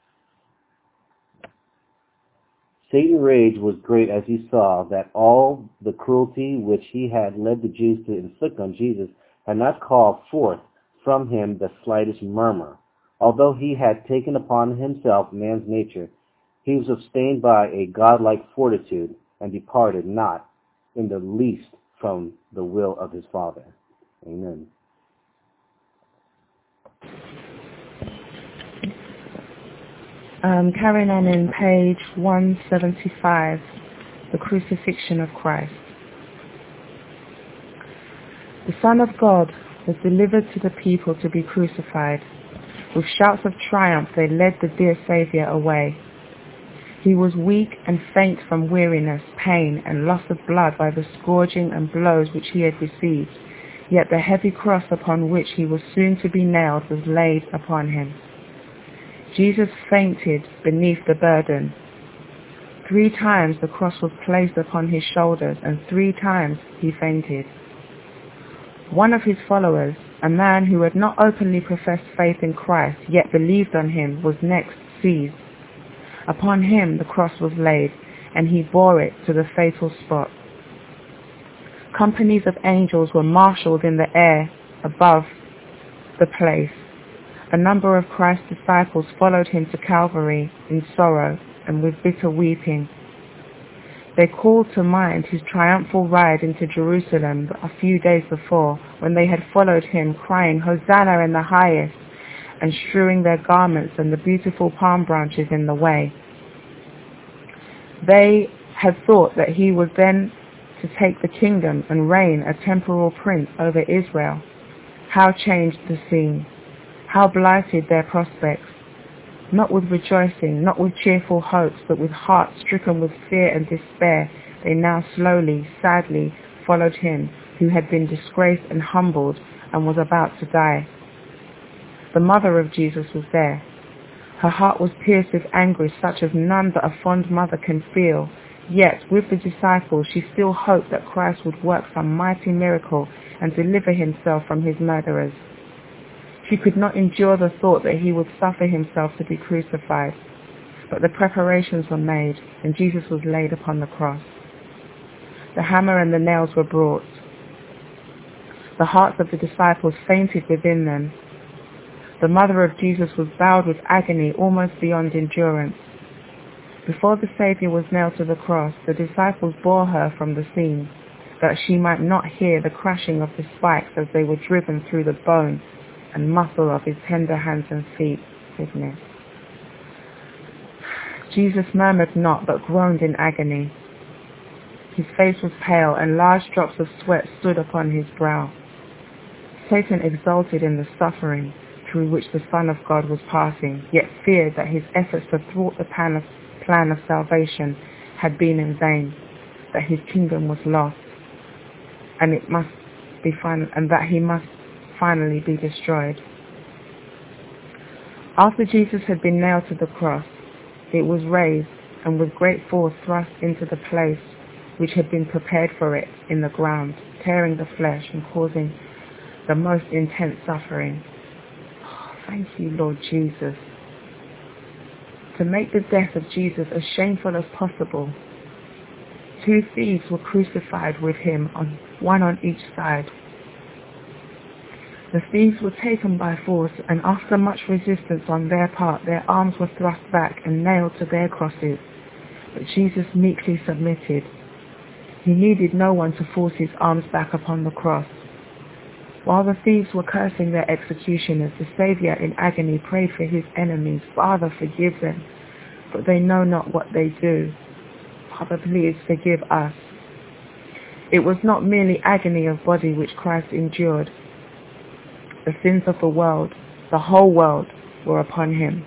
Satan's rage was great as he saw that all the cruelty which he had led the Jews to inflict on Jesus had not called forth from him the slightest murmur. Although he had taken upon himself man's nature, he was sustained by a godlike fortitude and departed not in the least from the will of his Father. Amen. Um, carrying on in page one seventy-five, the crucifixion of Christ. The Son of God was delivered to the people to be crucified. With shouts of triumph they led the dear Saviour away. He was weak and faint from weariness, pain, and loss of blood by the scourging and blows which he had received, yet the heavy cross upon which he was soon to be nailed was laid upon him. Jesus fainted beneath the burden. Three times the cross was placed upon his shoulders, and three times he fainted. One of his followers, a man who had not openly professed faith in Christ, yet believed on him, was next seized. Upon him the cross was laid, and he bore it to the fatal spot. Companies of angels were marshaled in the air above the place. A number of Christ's disciples followed him to Calvary in sorrow and with bitter weeping. They called to mind his triumphal ride into Jerusalem a few days before, when they had followed him crying, "Hosanna in the highest," and strewing their garments and the beautiful palm branches in the way. They had thought that he was then to take the kingdom and reign a temporal prince over Israel. How changed the scene! How blighted their prospects! Not with rejoicing, not with cheerful hopes, but with hearts stricken with fear and despair, they now slowly, sadly followed him who had been disgraced and humbled and was about to die. The mother of Jesus was there. Her heart was pierced with anguish such as none but a fond mother can feel. Yet, with the disciples, she still hoped that Christ would work some mighty miracle and deliver himself from his murderers. She could not endure the thought that he would suffer himself to be crucified. But the preparations were made, and Jesus was laid upon the cross. The hammer and the nails were brought. The hearts of the disciples fainted within them. The mother of Jesus was bowed with agony almost beyond endurance. Before the Saviour was nailed to the cross, the disciples bore her from the scene, that she might not hear the crashing of the spikes as they were driven through the bone and muscle of his tender hands and feet. Goodness. Jesus murmured not, but groaned in agony. His face was pale, and large drops of sweat stood upon his brow. Satan exulted in the suffering through which the Son of God was passing, yet feared that his efforts to thwart the plan of, plan of salvation had been in vain, that his kingdom was lost, and it must be fin- and that he must finally be destroyed. After Jesus had been nailed to the cross, it was raised and with great force thrust into the place which had been prepared for it in the ground, tearing the flesh and causing the most intense suffering. Oh, thank you, Lord Jesus. To make the death of Jesus as shameful as possible, two thieves were crucified with him, on one on each side. The thieves were taken by force, and after much resistance on their part, their arms were thrust back and nailed to their crosses. But Jesus meekly submitted. He needed no one to force his arms back upon the cross. While the thieves were cursing their executioners, the Saviour in agony prayed for his enemies, "Father, forgive them, but they know not what they do. Father, please forgive us." It was not merely agony of body which Christ endured. The sins of the world, the whole world, were upon him.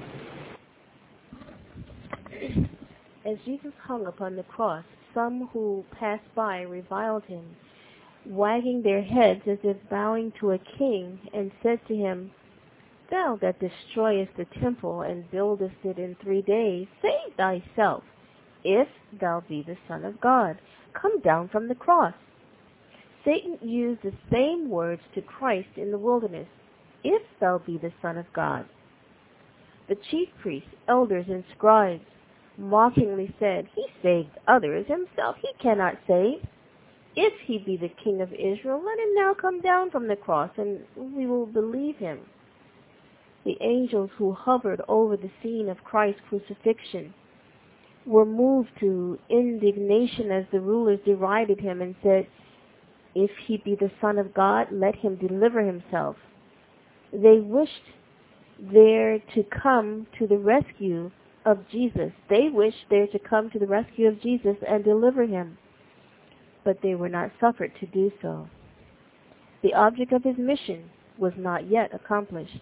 As Jesus hung upon the cross, some who passed by reviled him, wagging their heads as if bowing to a king, and said to him, "Thou that destroyest the temple and buildest it in three days, save thyself. If thou be the Son of God, come down from the cross." Satan used the same words to Christ in the wilderness, "If thou be the Son of God." The chief priests, elders, and scribes mockingly said, "He saved others, himself he cannot save. If he be the King of Israel, let him now come down from the cross, and we will believe him." The angels who hovered over the scene of Christ's crucifixion were moved to indignation as the rulers derided him and said, "If he be the Son of God, let him deliver himself." They wished there to come to the rescue of Jesus. They wished there to come to the rescue of Jesus and deliver him, but they were not suffered to do so. The object of his mission was not yet accomplished.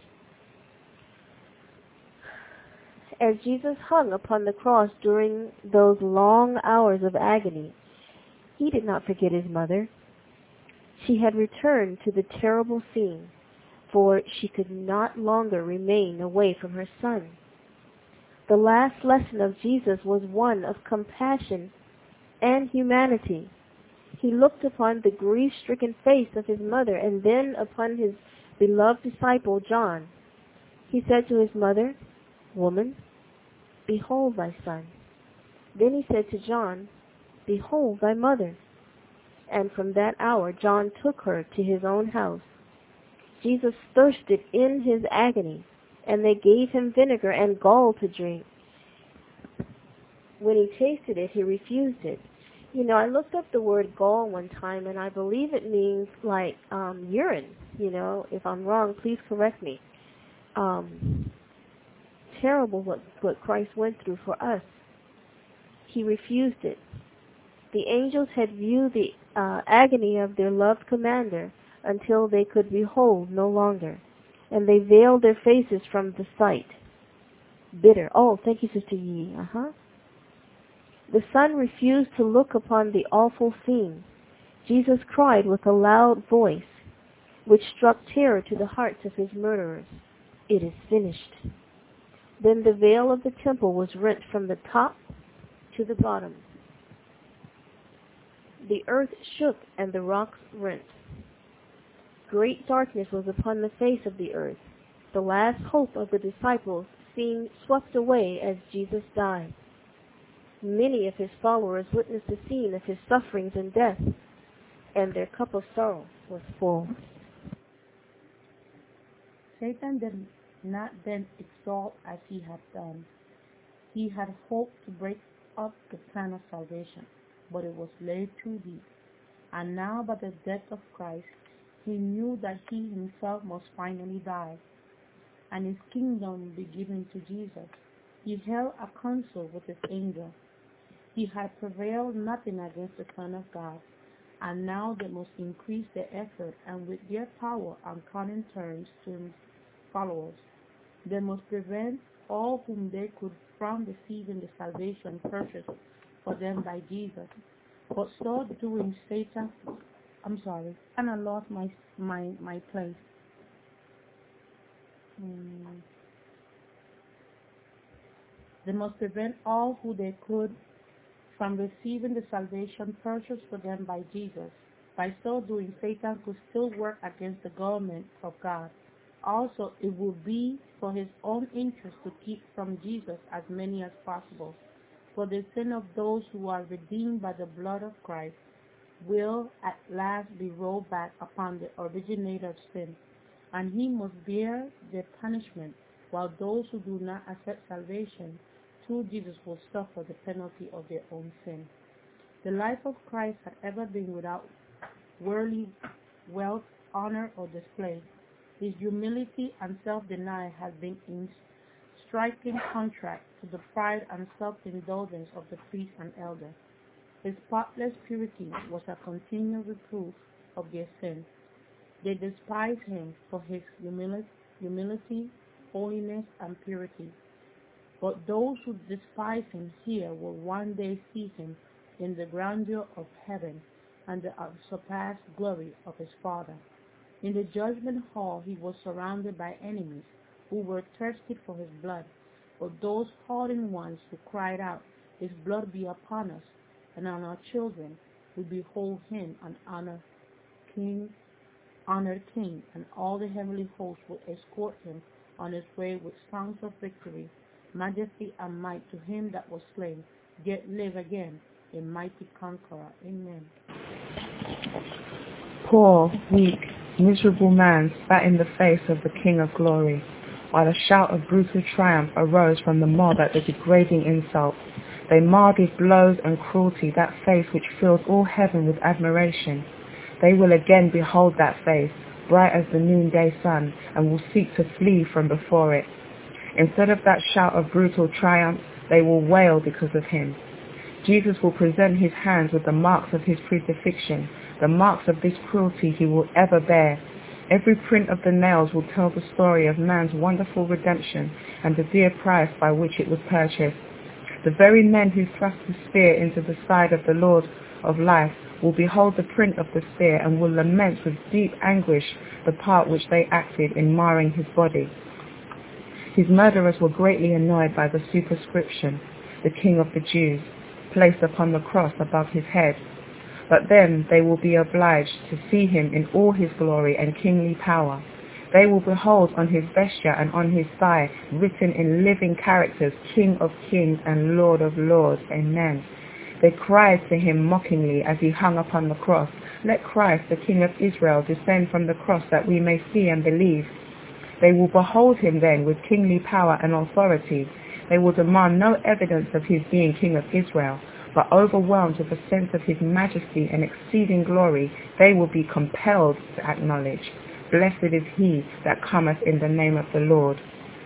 As Jesus hung upon the cross during those long hours of agony, he did not forget his mother. She had returned to the terrible scene, for she could not longer remain away from her son. The last lesson of Jesus was one of compassion and humanity. He looked upon the grief-stricken face of his mother and then upon his beloved disciple John. He said to his mother, "Woman, behold thy son." Then he said to John, "Behold thy mother." And from that hour John took her to his own house. Jesus thirsted in his agony, and they gave him vinegar and gall to drink. When he tasted it, he refused it. You know, I looked up the word gall one time, and I believe it means like um, urine. You know, if I'm wrong, please correct me. Um, terrible what, what Christ went through for us. He refused it. The angels had viewed the uh, agony of their loved commander until they could behold no longer, and they veiled their faces from the sight. Bitter. Oh, thank you, Sister Yi. Uh-huh. The son refused to look upon the awful scene. Jesus cried with a loud voice, which struck terror to the hearts of his murderers, "It is finished." Then the veil of the temple was rent from the top to the bottom. The earth shook and the rocks rent. Great darkness was upon the face of the earth. The last hope of the disciples seemed swept away as Jesus died. Many of his followers witnessed the scene of his sufferings and death, and their cup of sorrow was full. Satan did not then exalt as he had done. He had hoped to break up the plan of salvation, but it was laid too deep. And now by the death of Christ, he knew that he himself must finally die, and his kingdom be given to Jesus. He held a council with his angel. He had prevailed nothing against the Son of God, and now they must increase their effort and with their power and cunning terms to followers. They must prevent all whom they could from receiving the salvation purchased for them by Jesus. But so doing, Satan, I'm sorry, and I lost my my my place. Hmm. They must prevent all who they could from receiving the salvation purchased for them by Jesus. By so doing, Satan could still work against the government of God. Also, it would be for his own interest to keep from Jesus as many as possible. For the sin of those who are redeemed by the blood of Christ will at last be rolled back upon the originator of sin, and he must bear their punishment, while those who do not accept salvation through Jesus will suffer the penalty of their own sin. The life of Christ had ever been without worldly wealth, honor, or display. His humility and self-denial had been in striking contrast to the pride and self-indulgence of the priest and elder. His spotless purity was a continual reproof of their sin. They despised him for his humility, humility, holiness, and purity. But those who despise him here will one day see him in the grandeur of heaven and the unsurpassed glory of his Father. In the judgment hall he was surrounded by enemies who were thirsty for his blood, but those hardened ones who cried out, "His blood be upon us and on our children," will behold him an honor king, honored king, and all the heavenly hosts will escort him on his way with songs of victory, majesty and might to him that was slain, yet live again, a mighty conqueror. Amen. Poor, weak, miserable man spat in the face of the King of Glory, while a shout of brutal triumph arose from the mob at the degrading insult. They marred with blows and cruelty that face which fills all heaven with admiration. They will again behold that face, bright as the noonday sun, and will seek to flee from before it. Instead of that shout of brutal triumph, they will wail because of him. Jesus will present his hands with the marks of his crucifixion, the marks of this cruelty he will ever bear. Every print of the nails will tell the story of man's wonderful redemption and the dear price by which it was purchased. The very men who thrust the spear into the side of the Lord of life will behold the print of the spear and will lament with deep anguish the part which they acted in marring his body. His murderers were greatly annoyed by the superscription, "The King of the Jews," placed upon the cross above his head. But then they will be obliged to see him in all his glory and kingly power. They will behold on his vesture and on his thigh, written in living characters, "King of Kings and Lord of Lords." Amen. They cried to him mockingly as he hung upon the cross, "Let Christ, the King of Israel, descend from the cross that we may see and believe." They will behold him then with kingly power and authority. They will demand no evidence of his being King of Israel, but overwhelmed with a sense of his majesty and exceeding glory, they will be compelled to acknowledge, "Blessed is he that cometh in the name of the Lord."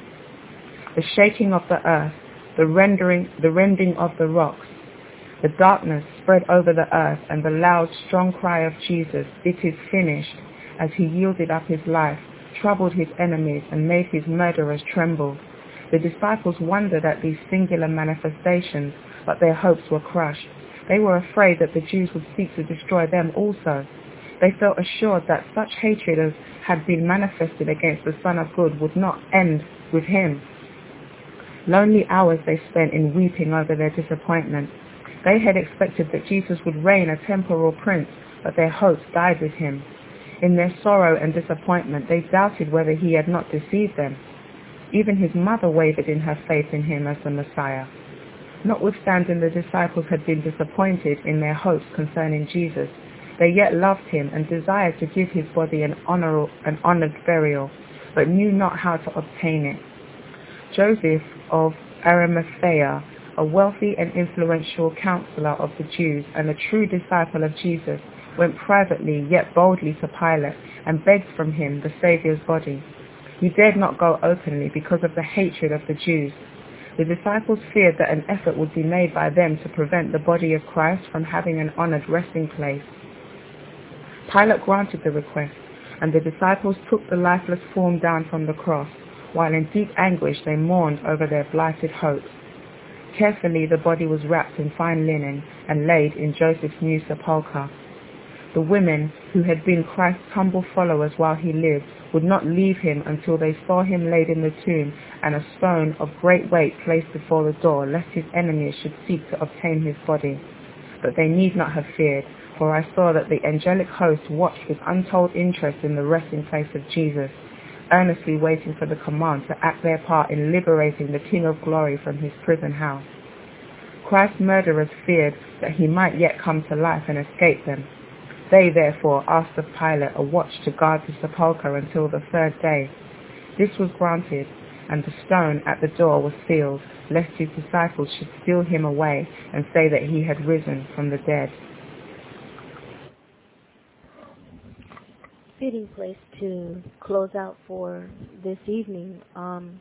The shaking of the earth, the rending, the rending of the rocks, the darkness spread over the earth, and the loud, strong cry of Jesus, "It is finished," as he yielded up his life, troubled his enemies and made his murderers tremble. The disciples wondered at these singular manifestations, but their hopes were crushed. They were afraid that the Jews would seek to destroy them also. They felt assured that such hatred as had been manifested against the Son of God would not end with him. Lonely hours they spent in weeping over their disappointment. They had expected that Jesus would reign a temporal prince, but their hopes died with him. In their sorrow and disappointment, they doubted whether he had not deceived them. Even his mother wavered in her faith in him as the Messiah. Notwithstanding the disciples had been disappointed in their hopes concerning Jesus, they yet loved him and desired to give his body an, honor, an honored burial, but knew not how to obtain it. Joseph of Arimathea, a wealthy and influential counselor of the Jews and a true disciple of Jesus, went privately yet boldly to Pilate and begged from him the Saviour's body. He dared not go openly because of the hatred of the Jews. The disciples feared that an effort would be made by them to prevent the body of Christ from having an honored resting place. Pilate granted the request, and the disciples took the lifeless form down from the cross, while in deep anguish they mourned over their blighted hopes. Carefully the body was wrapped in fine linen and laid in Joseph's new sepulchre. The women, who had been Christ's humble followers while he lived, would not leave him until they saw him laid in the tomb and a stone of great weight placed before the door, lest his enemies should seek to obtain his body. But they need not have feared, for I saw that the angelic host watched with untold interest in the resting place of Jesus, earnestly waiting for the command to act their part in liberating the King of Glory from his prison house. Christ's murderers feared that he might yet come to life and escape them. They therefore asked of Pilate a watch to guard the sepulchre until the third day. This was granted, and the stone at the door was sealed, lest his disciples should steal him away and say that he had risen from the dead. Fitting place to close out for this evening. Um,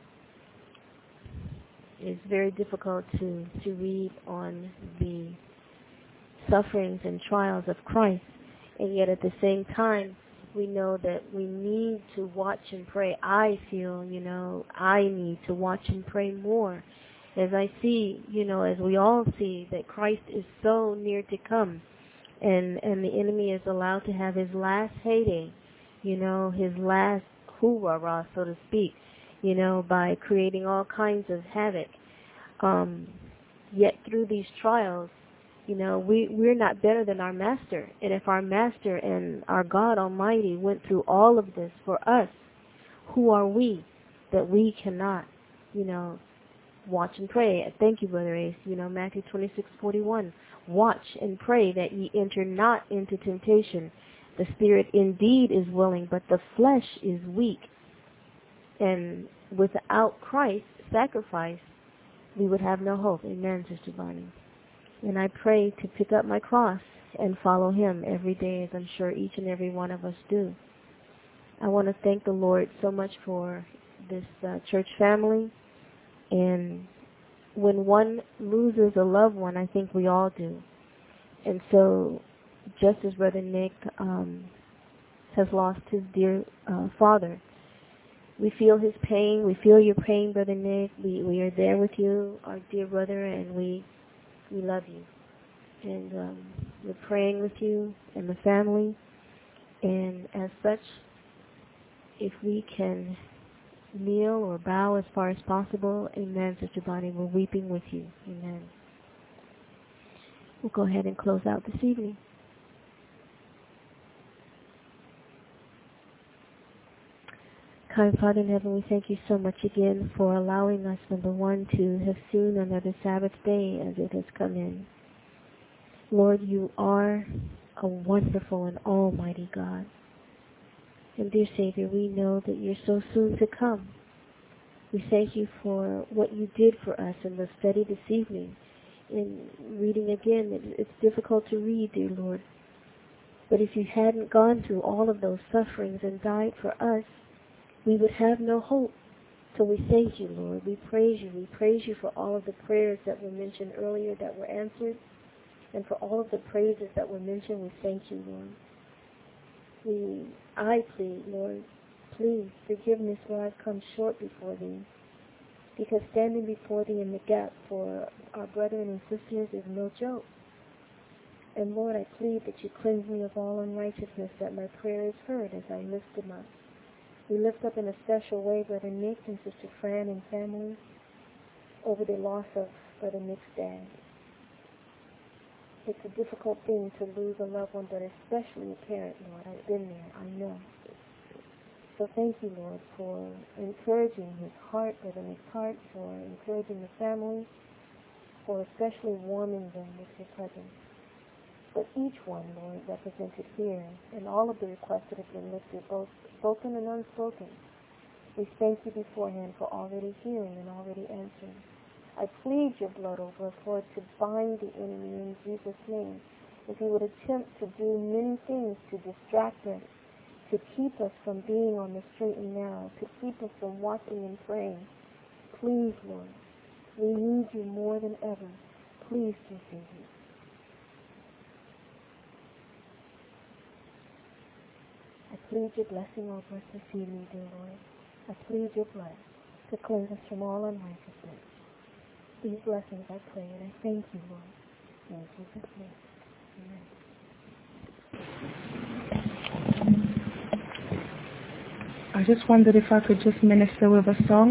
it's very difficult to, to read on the sufferings and trials of Christ, and yet at the same time, we know that we need to watch and pray. I feel, you know, I need to watch and pray more. As I see, you know, as we all see, that Christ is so near to come, and, and the enemy is allowed to have his last heyday, you know, his last hoorah, so to speak, you know, by creating all kinds of havoc. Um, yet through these trials, you know, we, we're not better than our Master. And if our Master and our God Almighty went through all of this for us, who are we that we cannot, you know, watch and pray? Thank you, Brother Ace. You know, Matthew twenty-six forty-one. Watch and pray that ye enter not into temptation. The spirit indeed is willing, but the flesh is weak. And without Christ's sacrifice, we would have no hope. Amen, Sister Bonnie. And I pray to pick up my cross and follow him every day, as I'm sure each and every one of us do. I want to thank the Lord so much for this uh, church family. And when one loses a loved one, I think we all do. And so, just as Brother Nick um, has lost his dear uh, father, we feel his pain. We feel your pain, Brother Nick. We we are there with you, our dear brother, and we we love you. And um, we're praying with you and the family. And as such, if we can kneel or bow as far as possible, amen, Sister Bonnie, we're weeping with you. Amen. We'll go ahead and close out this evening. Kind Father in heaven, we thank you so much again for allowing us, number one, to have seen another Sabbath day as it has come in. Lord, you are a wonderful and almighty God. And dear Savior, we know that you're so soon to come. We thank you for what you did for us in the study this evening. In reading again, it's difficult to read, dear Lord. But if you hadn't gone through all of those sufferings and died for us, we would have no hope. So we thank you, Lord. We praise you. We praise you for all of the prayers that were mentioned earlier that were answered. And for all of the praises that were mentioned, we thank you, Lord. We, I plead, Lord, please forgive me where I've come short before thee. Because standing before thee in the gap for our brethren and sisters is no joke. And Lord, I plead that you cleanse me of all unrighteousness, that my prayer is heard as I lift them up. We lift up in a special way Brother Nick and Sister Fran and family over the loss of Brother Nick's dad. It's a difficult thing to lose a loved one, but especially a parent, Lord. I've been there. I know. So thank you, Lord, for encouraging his heart, Brother Nick's heart, for encouraging the family, for especially warming them with your presence. But each one, Lord, represented here, and all of the requests that have been lifted, both spoken and unspoken, we thank you beforehand for already hearing and already answering. I plead your blood over us, Lord, to bind the enemy in Jesus' name. If he would attempt to do many things to distract us, to keep us from being on the straight and narrow, to keep us from watching and praying, please, Lord, we need you more than ever. Please, dear Savior. plead your blessing over us this evening, dear Lord. I plead your blood to cleanse us from all unrighteousness. These blessings I pray, and I thank you, Lord. In Jesus' name, amen. I just wondered if I could just minister with a song.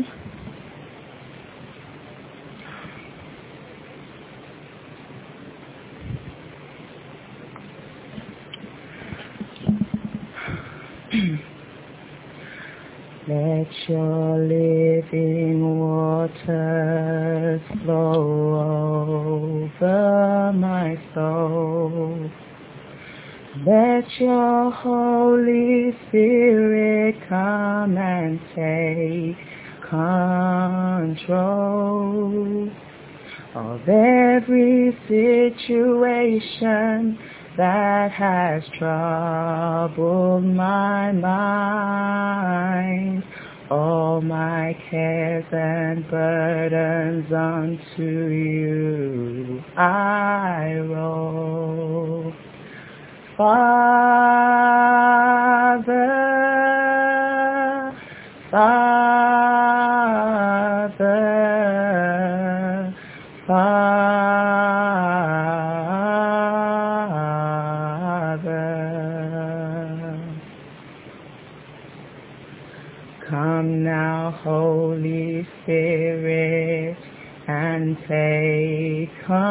Let your living waters flow over my soul. Let your Holy Spirit come and take control of every situation that has troubled my mind. All my cares and burdens unto you I roll. Father, Father, Father. Come now, Holy Spirit, and take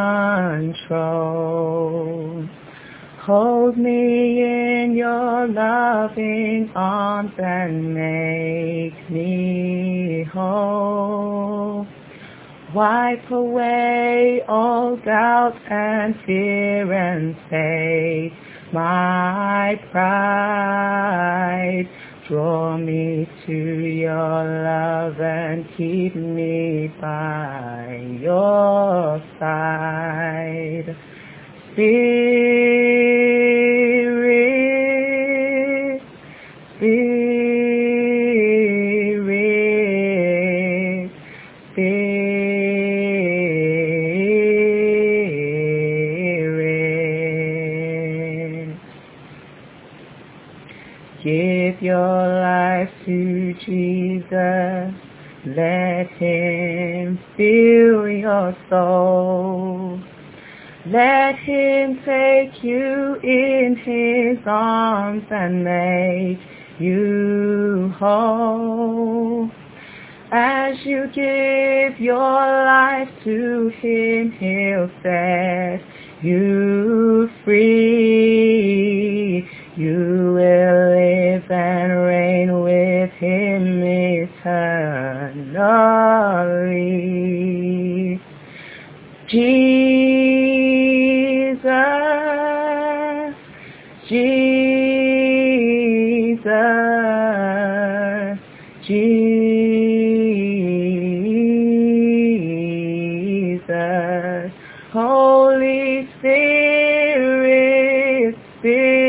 control. Hold me in your loving arms and make me whole. Wipe away all doubt and fear and take my pride. Draw me to your love and keep me by your side. Spirit, Spirit, Spirit. Give your life to Jesus. Let him fill your soul. Let him take you in his arms and make you whole. As you give your life to him, he'll set you free. You will live and reign with him eternally. Jesus, Jesus, Jesus, Holy Spirit, Spirit.